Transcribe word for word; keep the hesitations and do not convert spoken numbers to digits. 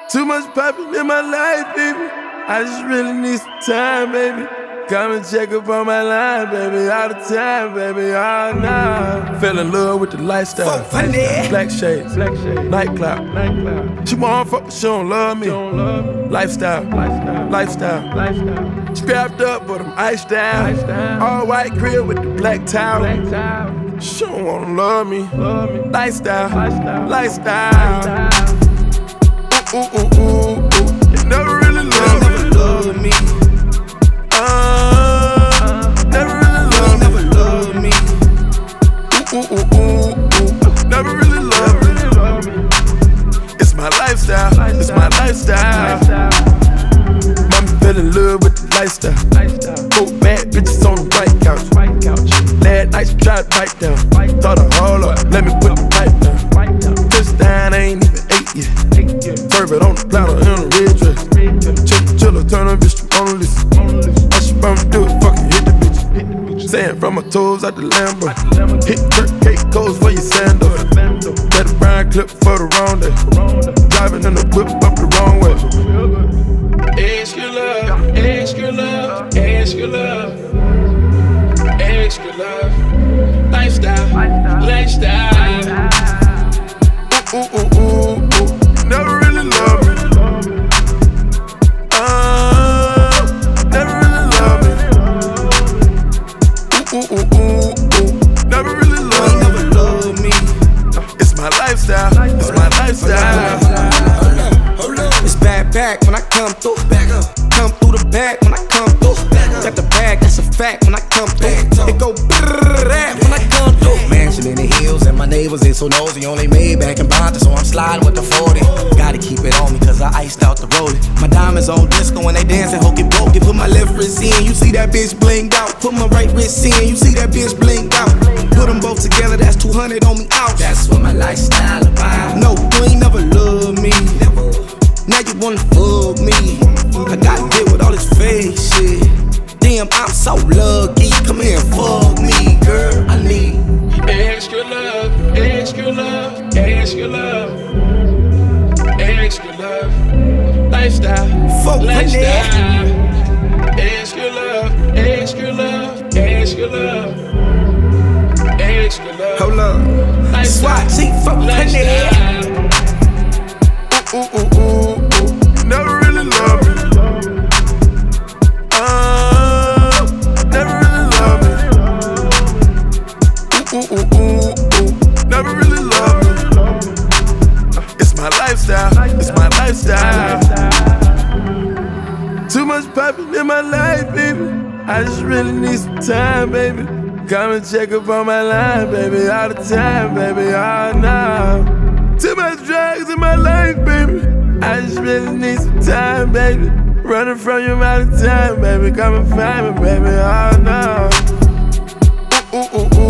Too much poppin' in my life, baby. I just really need some time, baby. Come and check up on my line, baby. All the time, baby. All night. Fell in love with the lifestyle. Black shades, black shades, nightclub, nightclub. She want fuck, but she don't love me. She don't love me. Lifestyle, lifestyle, lifestyle, lifestyle. Strapped up, but I'm iced down. Iced down. All white grill with the black towel. Black towel. She don't wanna love me. Love me. Lifestyle, lifestyle, lifestyle. lifestyle. Ooh, ooh, ooh, ooh. You never really loved me. Never loved me. Uh, never really loved me. Never loved me. Ooh, ooh, ooh, ooh, ooh. Never really loved me. It's my lifestyle. It's my lifestyle. Mommy fell in love with the lifestyle. Four bad bitches on the white couch. Last night she tried to bite down. Thought her hold up, let me put the pipe down. Touchdown, I ain't even eight yet. Serve it on the platter in a red dress. Chill, chiller, turn her bitch to Mona Lisa. All she bound to do is fucking hit the bitch. Sand from my toes out the Lambo. Hit Kirk cake goes for your sandal. Let a brown clip for the wrong day. Driving in the whip up the wrong way. Extra love, extra love, extra love, extra love, lifestyle, lifestyle. Ooh, ooh, ooh, ooh. Never really loved me. Uh, never really loved me. Ooh, ooh, ooh, ooh, ooh. Never really loved me. Never loved me. It's my lifestyle. It's my lifestyle. It's bad back when I come through. Back up. Come through the bag when I come through. Got the bag, that's a fact when I come through. It go brrrr when I come through. Mansion in the hills and my neighbors ain't so nosy. Only made back in Bonta, so I'm sliding with the forty. Gotta keep it on me cause I iced out the rollie. My diamonds on disco when they dancing, hokey pokey. Put my left wrist in, you see that bitch blinged out. Put my right wrist in, you see that bitch blinged out. Put them both together, that's two hundred on me out. That's what my lifestyle about. No, you ain't never loved me. Now you wanna fuck me. I gotta deal with all this fake shit. Damn, I'm so lucky. Come here and fuck me, girl. I need extra love, extra love, extra love, extra love, lifestyle, fuck lifestyle. Extra love, extra love, extra love, extra love. Hold up. SWAT team, fuck lifestyle. Ooh, ooh, ooh, ooh. Never really loved me. Uh, never really loved me. Ooh, ooh, ooh, ooh, ooh. Never really loved me. It's my lifestyle. It's my lifestyle. Too much poppin' in my life, baby. I just really need some time, baby. Come and check up on my line, baby. All the time, baby. All night. Too much drugs in my life, baby. I just really need some time, baby. Running from you all the time, baby. Come and find me, baby. Oh no. Ooh, ooh, ooh, ooh.